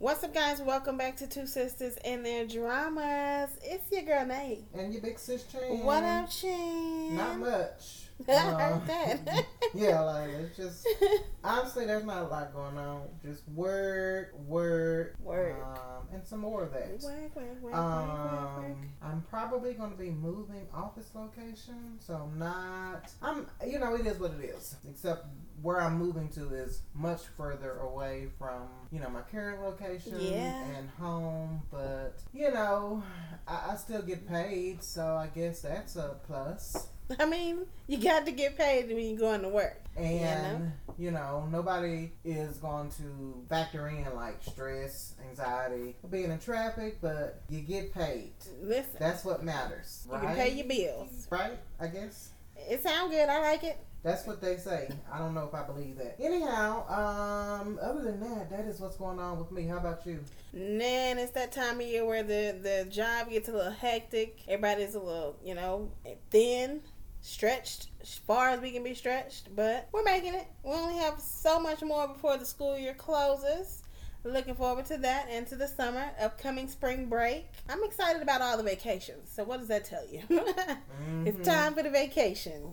What's up, guys? Welcome back to Two Sisters and Their Dramas. It's your girl, Nate. And your big sis, Chan. What up, Chan? Not much. I heard that. Yeah, like, it's just, honestly, there's not a lot going on. Just work. And some more of that. Work. I'm probably going to be moving office location, so it is what it is. Except where I'm moving to is much further away from, my current location and home. But, I still get paid, so I guess that's a plus. I mean, you got to get paid when you're going to work. And, nobody is going to factor in, like, stress, anxiety, being in traffic, but you get paid. Listen. That's what matters, right? You can pay your bills. Right, I guess. It sounds good. I like it. That's what they say. I don't know if I believe that. Anyhow, other than that is what's going on with me. How about you? Man, it's that time of year where the job gets a little hectic. Everybody's a little, thin, stretched as far as we can be stretched. But we're making it. We only have so much more before the school year closes. Looking forward to that and to the summer, upcoming spring break. I'm excited about all the vacations. So what does that tell you? It's time for the vacations.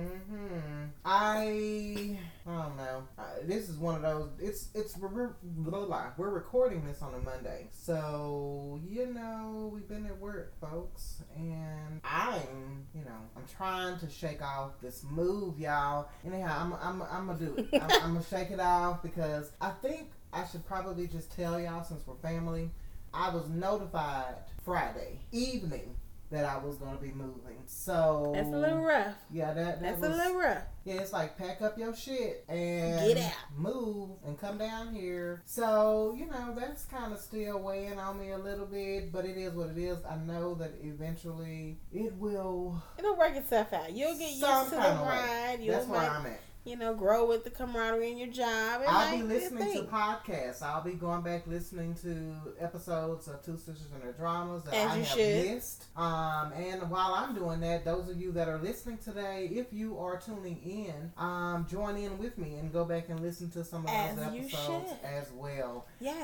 I don't know. This is one of those. We're recording this on a Monday, so we've been at work, folks, and I'm trying to shake off this move, y'all. Anyhow, I'm gonna do it. I'm gonna shake it off because I think I should probably just tell y'all, since we're family, I was notified Friday evening that I was going to be moving. So that's a little rough. Yeah, that's a little rough. Yeah, it's like pack up your shit and get out, move, and come down here. So that's kind of still weighing on me a little bit, but it is what it is. I know that eventually it'll work itself out. You'll get used to the ride. That's where I'm at. Grow with the camaraderie in your job. I'll be listening to podcasts. I'll be going back listening to episodes of Two Sisters and Their Dramas that I have missed. And while I'm doing that, those of you that are listening today, if you are tuning in, join in with me and go back and listen to some of those episodes as well. Yes.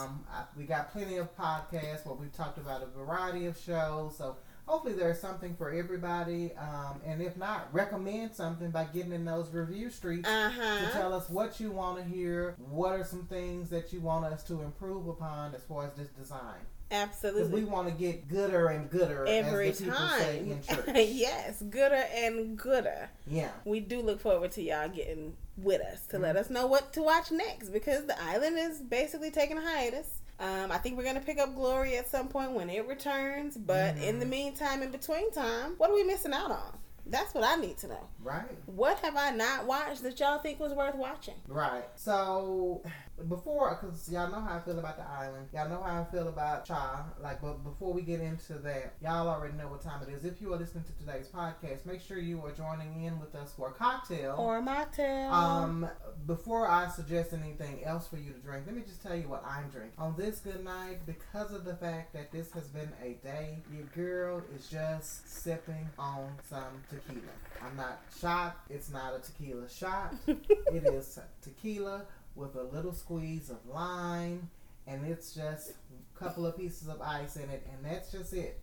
We got plenty of podcasts where we've talked about a variety of shows, so hopefully there's something for everybody, and if not, recommend something by getting in those review streets to tell us what you want to hear, what are some things that you want us to improve upon as far as this design. Absolutely. Because we want to get gooder and gooder every as the people say in church. Yes, gooder and gooder. Yeah. We do look forward to y'all getting with us to let us know what to watch next, because the island is basically taking a hiatus. I think we're going to pick up Glory at some point when it returns. But in the meantime, in between time, what are we missing out on? That's what I need to know. Right. What have I not watched that y'all think was worth watching? Right. So, because y'all know how I feel about the island. Y'all know how I feel about Cha. But before we get into that, y'all already know what time it is. If you are listening to today's podcast, make sure you are joining in with us for a cocktail. Or a mocktail. Before I suggest anything else for you to drink, let me just tell you what I'm drinking. On this good night, because of the fact that this has been a day, your girl is just sipping on some tequila. I'm not shocked. It's not a tequila shot. It is tequila with a little squeeze of lime, and it's just a couple of pieces of ice in it, and that's just it.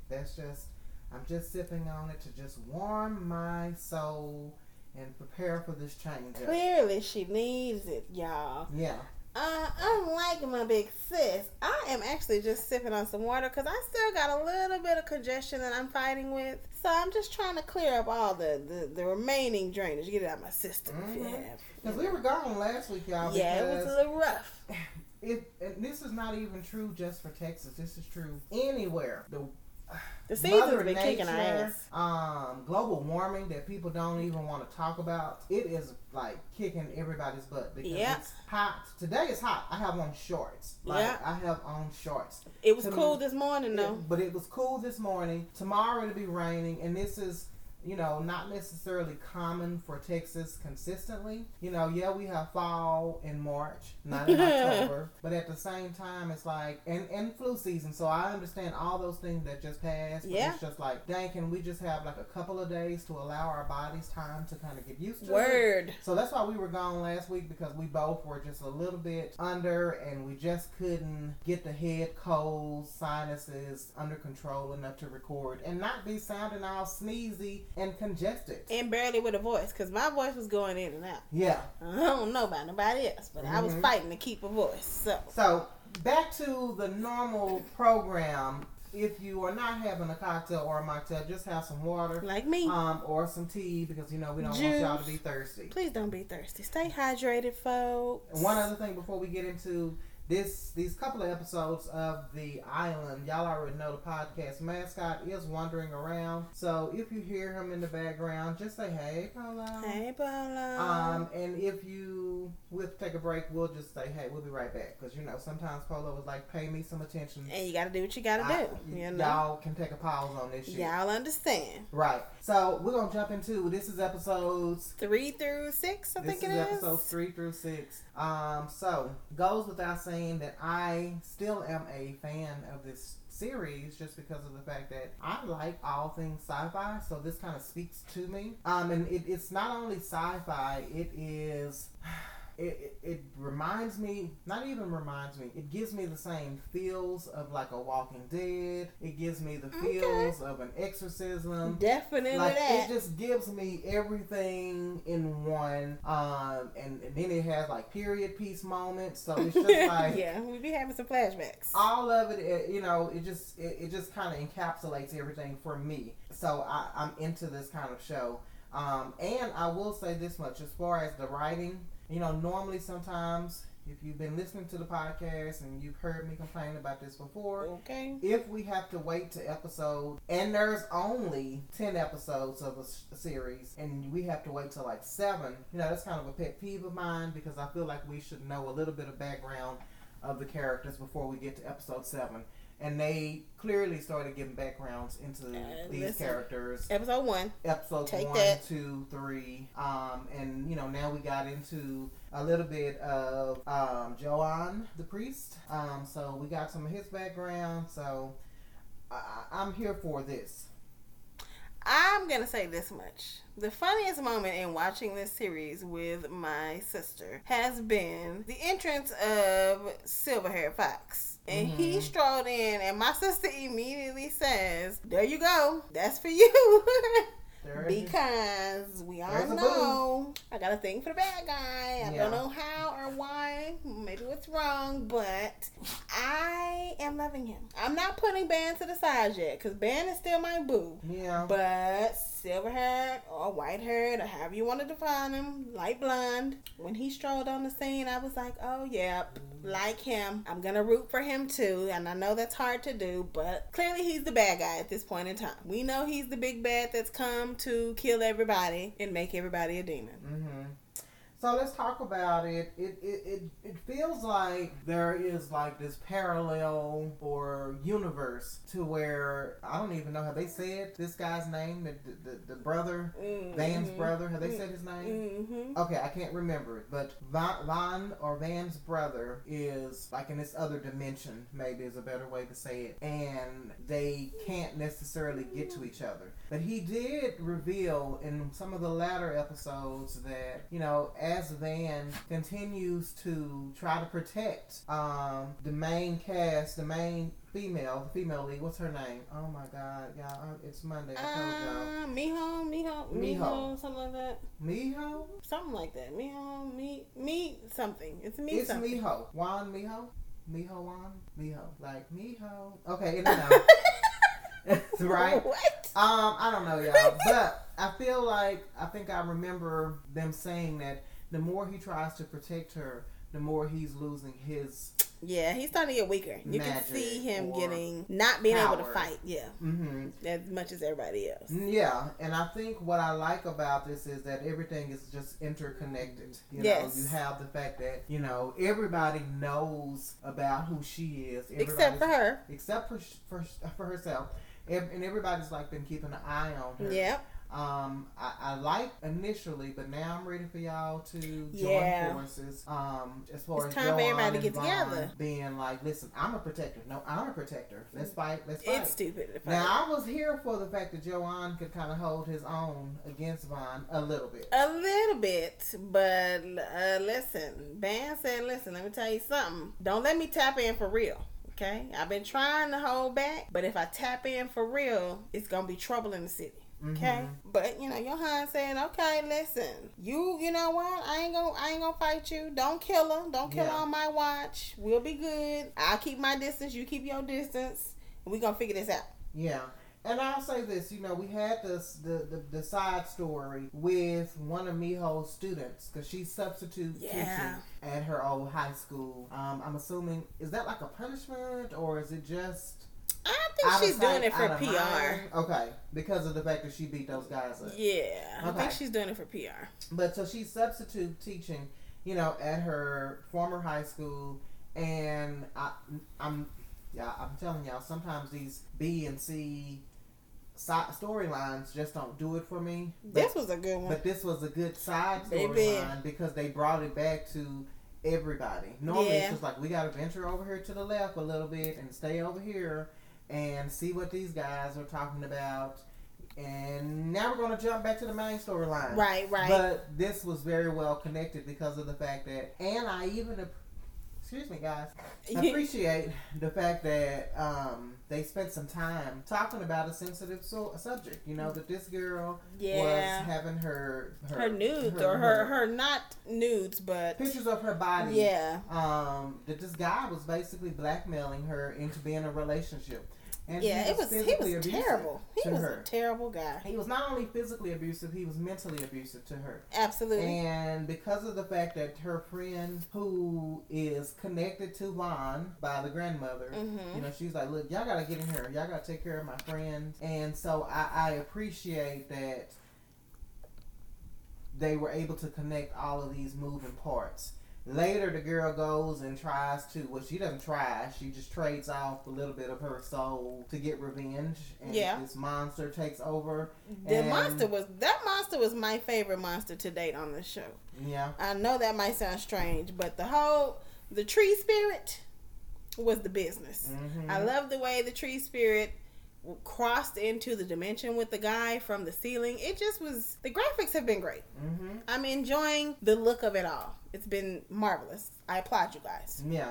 I'm just sipping on it to just warm my soul and prepare for this change. Clearly she needs it, y'all. Yeah. Unlike my big sis, I am actually just sipping on some water because I still got a little bit of congestion that I'm fighting with. So I'm just trying to clear up all the remaining drainage, get it out of my system. If you have. Because we were gone last week, y'all. Yeah, it was a little rough. And this is not even true just for Texas. This is true anywhere. The season's been kicking our ass. Global warming that people don't even want to talk about. It is like kicking everybody's butt because it's hot. Today is hot. I have on shorts. I have on shorts. It was cool this morning though. But it was cool this morning. Tomorrow it'll be raining, and this is not necessarily common for Texas consistently. Yeah, we have fall in March, not in October, but at the same time, it's like, and flu season, so I understand all those things that just passed, but it's just like, dang, can we just have like a couple of days to allow our bodies time to kind of get used to it? So that's why we were gone last week, because we both were just a little bit under, and we just couldn't get the head colds, sinuses under control enough to record and not be sounding all sneezy and congested. And barely with a voice, because my voice was going in and out. Yeah. I don't know about nobody else, but I was fighting to keep a voice. So, back to the normal program. If you are not having a cocktail or a mocktail, just have some water. Like me. Or some tea, because, we don't want y'all to be thirsty. Please don't be thirsty. Stay hydrated, folks. And one other thing before we get into these couple of episodes of The Island, y'all already know the podcast mascot is wandering around. So if you hear him in the background, just say, hey, Polo. Hey, Polo. And if we'll take a break, we'll just say, hey, we'll be right back. Because, sometimes Polo was like, pay me some attention. And you got to do what you got to do. Y'all can take a pause on this shit. Y'all understand. Right. So we're going to jump into, this is episodes 3 through 6, I think it is. This is episodes 3 through 6. So, goes without saying that I still am a fan of this series, just because of the fact that I like all things sci-fi, so this kind of speaks to me. And it's not only sci-fi, it is... It reminds me, not even reminds me, it gives me the same feels of like a Walking Dead. It gives me the feels of an Exorcism. Definitely like, that. It just gives me everything in one. And then it has like period piece moments. So it's just like... yeah, we be having some flashbacks. All of it, it just kind of encapsulates everything for me. So I'm into this kind of show. And I will say this much, as far as the writing... normally sometimes, if you've been listening to the podcast and you've heard me complain about this before, okay, if we have to wait to episode, and there's only 10 episodes of a series, and we have to wait till like 7, that's kind of a pet peeve of mine, because I feel like we should know a little bit of background of the characters before we get to episode 7. And they clearly started giving backgrounds into these characters. Episode 1. Episodes 1, 2, 3. And, now we got into a little bit of Joanne, the priest. So we got some of his background. So I'm here for this. I'm going to say this much. The funniest moment in watching this series with my sister has been the entrance of Silverhaired Fox. And he strolled in, and my sister immediately says, there you go. That's for you. Because we all know I got a thing for the bad guy. I don't know how or why. Maybe it's wrong, but I am loving him. I'm not putting Ban to the side yet, because Ban is still my boo. Yeah. But silver-haired or white-haired, or however you want to define him, light blonde, when he strolled on the scene, I was like, oh, yep, like him. I'm going to root for him, too. And I know that's hard to do, but clearly he's the bad guy at this point in time. We know he's the big bad that's come to kill everybody and make everybody a demon. So let's talk about it. It feels like there is like this parallel or universe to where, I don't even know, have they said this guy's name? The brother, Van's brother, have they said his name? Okay, I can't remember it, but Van's brother is like in this other dimension, maybe is a better way to say it, and they can't necessarily get to each other. But he did reveal in some of the latter episodes that, as Van continues to try to protect the main cast, the main female lead, what's her name? Oh my God, y'all, it's Monday, I told y'all. Miho, something like that. Miho? Something like that. Miho, something. It's It's something. Miho. Juan Miho? Miho Juan? Miho. Like Miho. Okay, no. Right? What? I don't know, y'all, but I think I remember them saying that the more he tries to protect her, the more he's losing his... Yeah, he's starting to get weaker. You can see him not being able to fight, as much as everybody else. Yeah, and I think what I like about this is that everything is just interconnected. You know, you have the fact that, everybody knows about who she is. Except for her. Except for herself. And everybody's like been keeping an eye on her. Yep. I like initially, but now I'm ready for y'all to join forces. As far it's as time for everybody to get Vaughn together. Being like, listen, I'm a protector. No, I'm a protector. Let's fight. Let's fight. It's stupid to fight. Now, I was here for the fact that Joanne could kind of hold his own against Vaughn a little bit. A little bit, but listen, Van said, listen, let me tell you something. Don't let me tap in for real. Okay? I've been trying to hold back, but if I tap in for real, it's going to be trouble in the city. Okay? Mm-hmm. But, Johan saying, okay, listen, you know what? I ain't gonna fight you. Don't kill her. Don't kill her on my watch. We'll be good. I'll keep my distance. You keep your distance. And we're gonna figure this out. Yeah. And I'll say this, we had the side story with one of Miho's students, because she's substitute teaching at her old high school. I'm assuming, is that like a punishment, or is it just... I think she's doing it for PR. Okay, because of the fact that she beat those guys up. Yeah, I think she's doing it for PR. But so she's substitute teaching, at her former high school, and I'm telling y'all, sometimes these B and C storylines just don't do it for me. This was a good one. But this was a good side storyline because they brought it back to everybody. Normally it's just like, we got to venture over here to the left a little bit and stay over here and see what these guys are talking about. And now we're going to jump back to the main storyline. Right. But this was very well connected because of the fact that, and I even... Excuse me, guys. I appreciate the fact that they spent some time talking about a sensitive subject. That this girl was having her nudes, or her not nudes, but pictures of her body. Yeah. That this guy was basically blackmailing her into being in a relationship. And he was terrible. He was a terrible guy. He was not only physically abusive, he was mentally abusive to her. Absolutely. And because of the fact that her friend, who is connected to Vaughn by the grandmother, she's like, look, y'all gotta get in here. Y'all gotta take care of my friend. And so I appreciate that they were able to connect all of these moving parts. Later, the girl goes and tries to... Well, she doesn't try. She just trades off a little bit of her soul to get revenge. And this monster takes over. That monster was my favorite monster to date on this show. Yeah. I know that might sound strange, but the tree spirit was the business. Mm-hmm. I love the way the tree spirit crossed into the dimension with the guy from the ceiling. It just was... The graphics have been great. Mm-hmm. I'm enjoying the look of it all. It's been marvelous. I applaud you guys. Yeah.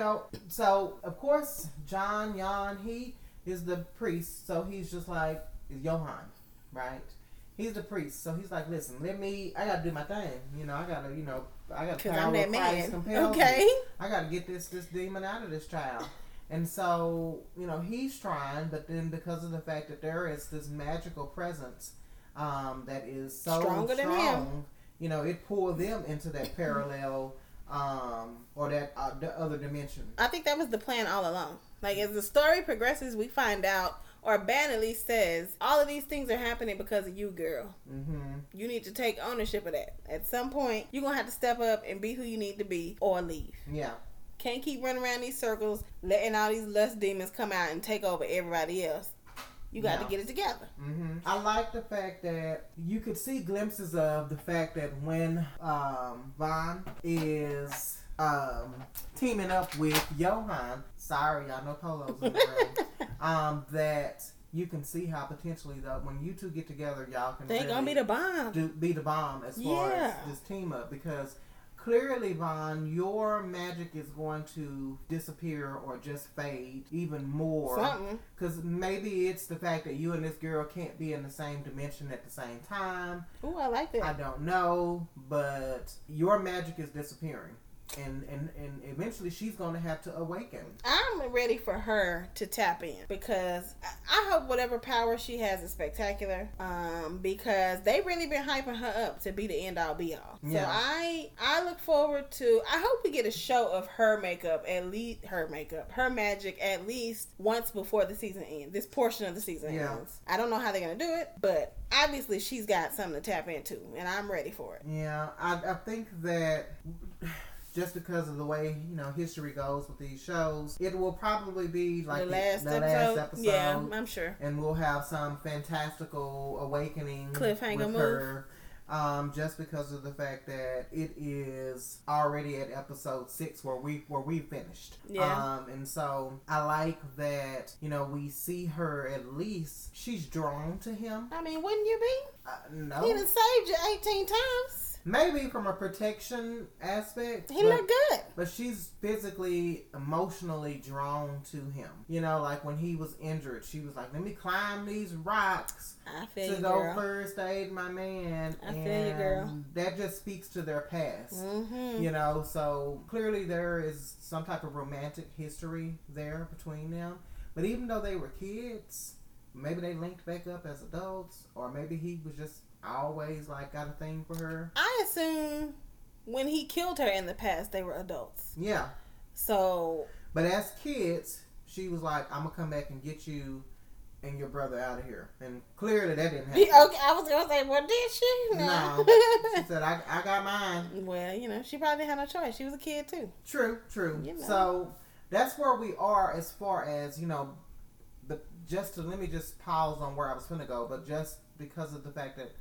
So, of course, Jan, he is the priest, so he's just like Johan, right? He's the priest, so he's like, listen, I gotta do my thing. I gotta power of Christ compels me. I gotta get this demon out of this child. And so, he's trying, but then because of the fact that there is this magical presence that is so stronger than him, it pulled them into that parallel or that the other dimension. I think that was the plan all along. Like, as the story progresses, we find out, or Ben at least says, all of these things are happening because of you, girl. Mm-hmm. You need to take ownership of that. At some point, you're going to have to step up and be who you need to be or leave. Yeah. Can't keep running around these circles, letting all these lust demons come out and take over everybody else. You got to get it together. Mm-hmm. I like the fact that you could see glimpses of the fact that when Vaughn is teaming up with Johan, sorry, I know Polo's in the room, that you can see how potentially, when you two get together, y'all can really gonna be the bomb. Be the bomb as far as this team up, because clearly, Vaughn, your magic is going to disappear or just fade even more. Something. Because maybe it's the fact that you and this girl can't be in the same dimension at the same time. Ooh, I like that. I don't know, but your magic is disappearing. And eventually she's going to have to awaken. I'm ready for her to tap in, because I hope whatever power she has is spectacular, because they really been hyping her up to be the end all be all. Yeah. So I look forward to, I hope we get a show of her magic at least once before the season ends, this portion of the season ends. I don't know how they're going to do it, but obviously she's got something to tap into, and I'm ready for it. Yeah, I think that just because of the way, history goes with these shows, it will probably be like the last episode. Yeah, I'm sure. And we'll have some fantastical awakening cliffhanger with move. her. Just because of the fact that it is already at episode 6 where we finished. Yeah. And so I like that, we see her, at least she's drawn to him. I mean, wouldn't you be? No. He done saved you 18 times. Maybe from a protection aspect. He looked good. But she's physically, emotionally drawn to him. Like when he was injured, she was like, let me climb these rocks to go first aid my man. I feel you, girl. That just speaks to their past. Mm-hmm. So clearly there is some type of romantic history there between them. But even though they were kids, maybe they linked back up as adults, or maybe he was just always like got a thing for her. I assume when he killed her in the past, they were adults. Yeah. So. But as kids, she was like, I'm gonna come back and get you and your brother out of here. And clearly that didn't happen. Okay, I was gonna say, well, did she? No. She said, I got mine. Well, she probably didn't have no choice. She was a kid too. True. So that's where we are as far as, but let me just pause on where I was gonna go, but just because of the fact that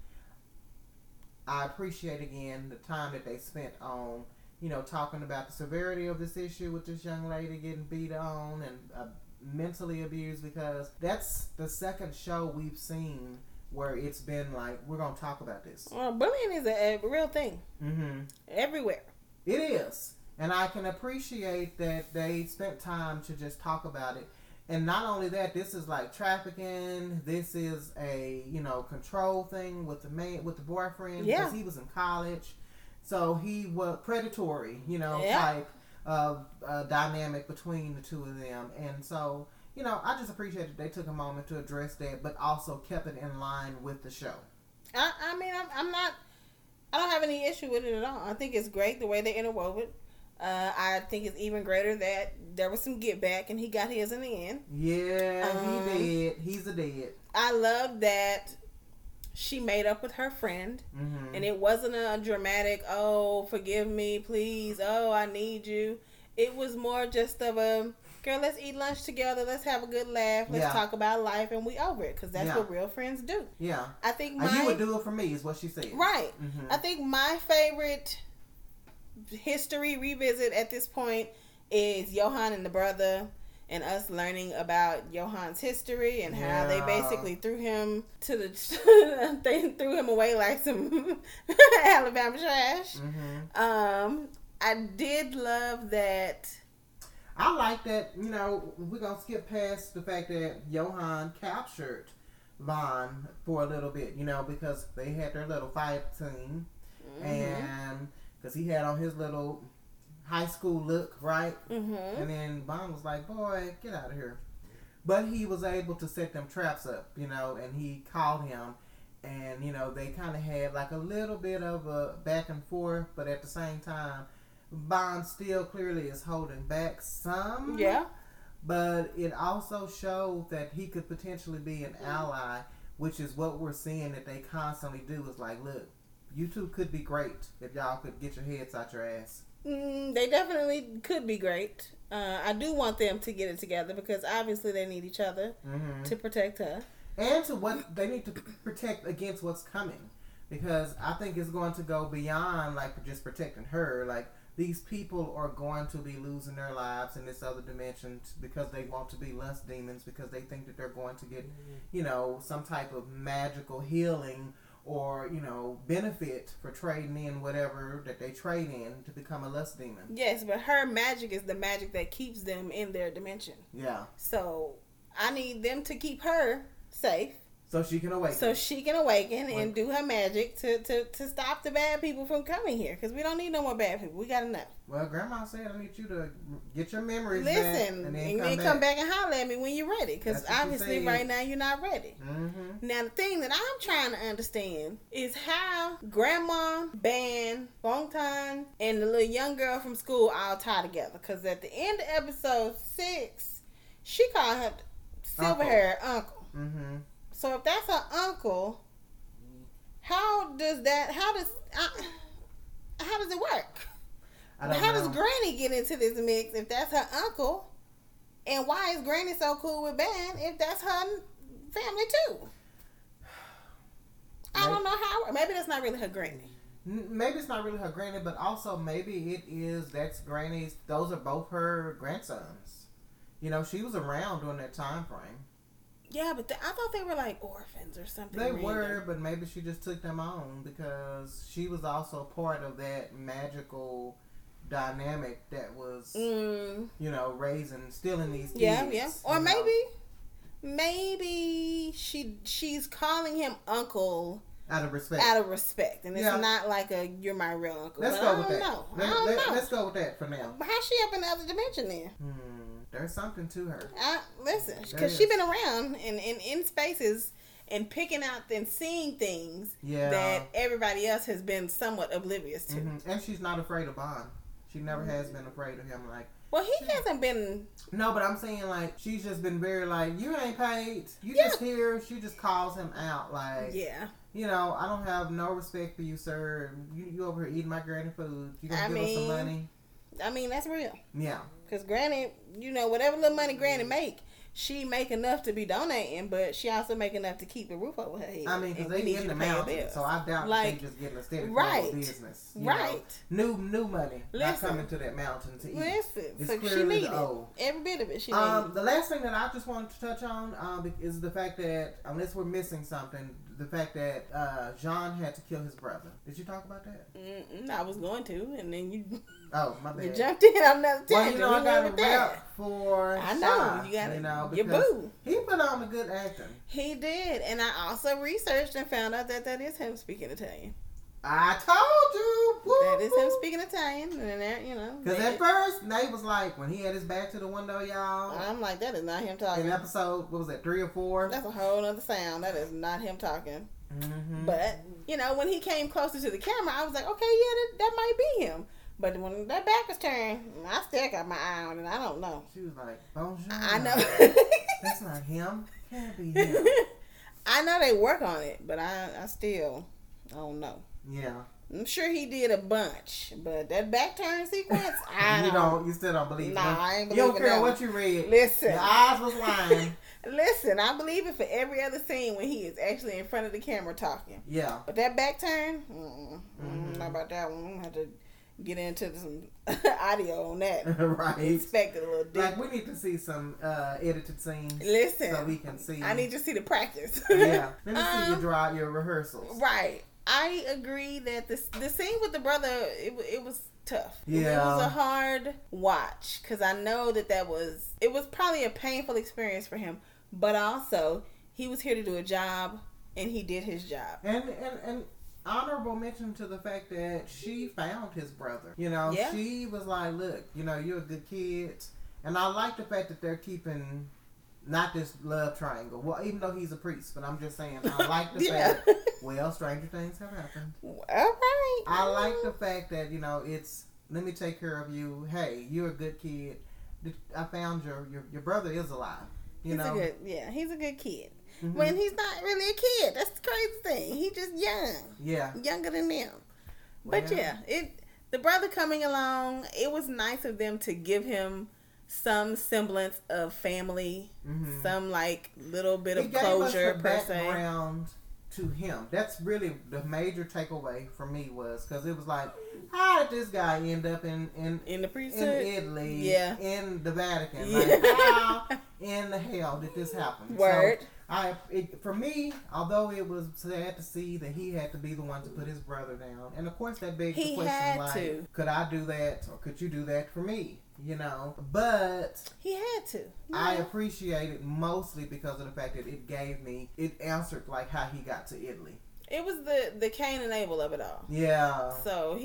I appreciate again the time that they spent on, talking about the severity of this issue with this young lady getting beat on and mentally abused, because that's the second show we've seen where it's been like, we're going to talk about this. Well, bullying is a real thing. Mm-hmm. Everywhere. It is. And I can appreciate that they spent time to just talk about it. And not only that, this is like trafficking. This is a, control thing with the boyfriend. Yeah. Because he was in college. So he was predatory, Yeah. type of dynamic between the two of them. And so, I just appreciate that they took a moment to address that, but also kept it in line with the show. I mean, I don't have any issue with it at all. I think it's great the way they interwove it. I think it's even greater that there was some get back and he got his in the end. Yeah, he did. He's a dead. I love that she made up with her friend, and it wasn't a dramatic, oh, forgive me, please, oh, I need you. It was more just of a, girl, let's eat lunch together, let's have a good laugh, let's talk about life, and we over it, because that's what real friends do. Yeah. I think you would do it for me, is what she said. Right. I think my favorite history revisit at this point is Johan and the brother, and us learning about Johan's history and how they basically threw him to the they threw him away like some Alabama trash. I did love that. I like that, we're gonna skip past the fact that Johan captured Vaughn for a little bit, because they had their little fight scene, and because he had on his little high school look, right? And then Vaughn was like, boy, get out of here. But he was able to set them traps up, and he called him, and, they kind of had like a little bit of a back and forth, but at the same time, Vaughn still clearly is holding back some. Yeah. But it also showed that he could potentially be an ally, which is what we're seeing that they constantly do, is like, look, you two could be great if y'all could get your heads out your ass. They definitely could be great. I do want them to get it together because obviously they need each other to protect her. And to what they need to protect against what's coming. Because I think it's going to go beyond like just protecting her. Like, these people are going to be losing their lives in this other dimension because they want to be lust demons, because they think that they're going to get, some type of magical healing or, benefit for trading in whatever that they trade in to become a lust demon. Yes, but her magic is the magic that keeps them in their dimension. Yeah. So I need them to keep her safe. So she can awaken. And do her magic to stop the bad people from coming here. Because we don't need no more bad people. We got enough. Well, Grandma said I need you to get your memories back. Listen, and then come back and holler at me when you're ready. Because obviously right now you're not ready. Now the thing that I'm trying to understand is how Grandma, Ban, Bongtan, and the little young girl from school all tie together. Because at the end of episode 6, she called her silver-haired uncle. So if that's her uncle, how does it work? I don't How know. does Granny get into this mix if that's her uncle? And why is Granny so cool with Ben if that's her family too? I don't know how. Maybe that's not really her granny. Maybe it's not really her granny, but also maybe it is. That's Granny's. Those are both her grandsons. You know, she was around during that time frame. Yeah, but I thought they were like orphans or something. They random. were, but maybe she just took them on because she was also part of that magical dynamic that was, you know, raising, stealing these kids. Yeah. Or maybe she's calling him uncle out of respect. And it's not like a "you're my real uncle." Let's go with that. Let's go with that for now. But how's she up in the other dimension then? There's something to her. Listen, because she's been around in spaces and picking out and seeing things that everybody else has been somewhat oblivious to. And she's not afraid of Bond. She never has been afraid of him. Like, well, he hasn't been. No, but I'm saying like she's just been very like, you ain't paid. You just here. She just calls him out like, you know, I don't have no respect for you, sir. You over here eating my granny food. You gonna give us some money? I mean, that's real. Yeah. Because Granny, you know, whatever little money Granny make, she make enough to be donating, but she also make enough to keep the roof over her head. I mean, because they in the mountains, so I doubt they just getting a steady flow of business. You know? New money not coming to that mountain to eat. It's so she needed every bit of it. She needed. The last thing that I just wanted to touch on is the fact that, unless we're missing something, the fact that Jean had to kill his brother. Did you talk about that? I was going to, and then you. Oh, my bad. You jumped in on another tangent. Well, you know, I got a rap for I know. Sean, You got it. You know, your boo. He put on a good acting. He did. And I also researched and found out that is him speaking Italian. I told you. Woo, that is him speaking Italian. And there, you know. Because at first, Nate was like, when he had his back to the window, y'all. I'm like, that is not him talking. In episode, what was that, 3 or 4? That's a whole other sound. That is not him talking. But, you know, when he came closer to the camera, I was like, okay, yeah, that might be him. But when that back was turned, I still got my eye on it. I don't know. She was like, bonjour. I know. That's not him. Can't be him. I know they work on it, but I still don't know. Yeah. I'm sure he did a bunch, but that back turn sequence, you still don't believe it. Nah, I ain't believe it. You don't care what you read. Listen. Your eyes was lying. Listen, I believe it for every other scene when he is actually in front of the camera talking. Yeah. But that back turn, not about that one. I'm going to have to get into some audio on that. Right. Inspect it a little deeper. Like, we need to see some edited scenes. Listen. So we can see. I need to see the practice. Yeah. Let me see you draw your rehearsals. Right. I agree that the scene with the brother, it was tough. Yeah. It was a hard watch because I know it was probably a painful experience for him, but also he was here to do a job and he did his job. And honorable mention to the fact that she found his brother. You know, she was like, look, you know, you're a good kid. And I like the fact that they're keeping not this love triangle. Well, even though he's a priest, but I'm just saying, I like the fact, well, stranger things have happened. All right. I like the fact that, you know, it's, let me take care of you. Hey, you're a good kid. I found your brother is alive. You know? He's a good kid. When he's not really a kid. That's the crazy thing. He's just young. Yeah. Younger than them. But the brother coming along, it was nice of them to give him some semblance of family, some like little bit of closure per se. Background to him. That's really the major takeaway for me was because it was like, how did this guy end up in the priesthood, in Italy, in the Vatican? Yeah. Like, how in the hell did this happen? Word. So for me, although it was sad to see that he had to be the one to put his brother down, and of course that begs the question, like, could I do that or could you do that for me? You know, but he had to. Yeah. I appreciate it mostly because of the fact that it answered like how he got to Italy. It was the Cain and Abel of it all. Yeah. So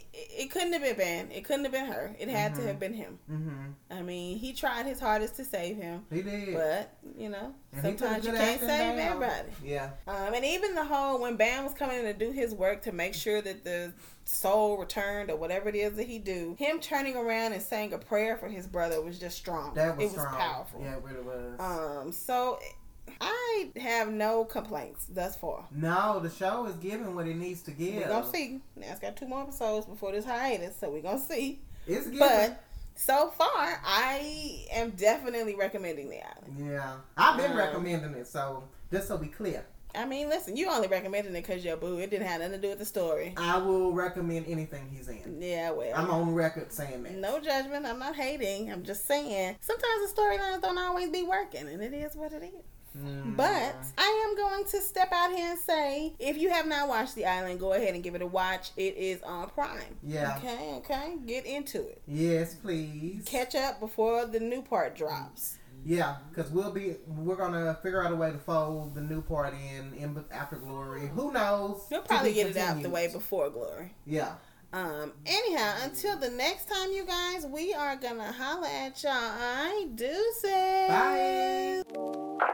it couldn't have been Ben. It couldn't have been her. It had to have been him. I mean, he tried his hardest to save him. He did. But, you know, sometimes you can't save everybody. Yeah. And even the whole, when Bam was coming in to do his work to make sure that the soul returned or whatever it is that he do, him turning around and saying a prayer for his brother was just strong. That was strong. It was powerful. Yeah, it really was. So I have no complaints thus far. No, the show is giving what it needs to give. We're gonna see. Now it's got 2 more episodes before this hiatus, so we're gonna see. It's giving. But so far, I am definitely recommending The Island. Yeah, I've been recommending it. So just so we clear. I mean, listen, you only recommending it because you're boo. It didn't have nothing to do with the story. I will recommend anything he's in. Yeah, well. I'm on record saying that. No judgment. I'm not hating. I'm just saying sometimes the storylines don't always be working, and it is what it is. But I am going to step out here and say, if you have not watched The Island, go ahead and give it a watch. It is on Prime. Yeah. Okay. Get into it. Yes, please. Catch up before the new part drops. Yeah, because we're gonna figure out a way to fold the new part in after Glory. Who knows? We'll probably get it out the way before Glory. Yeah. Anyhow, until the next time, you guys, we are gonna holla at y'all. Deuces. Bye.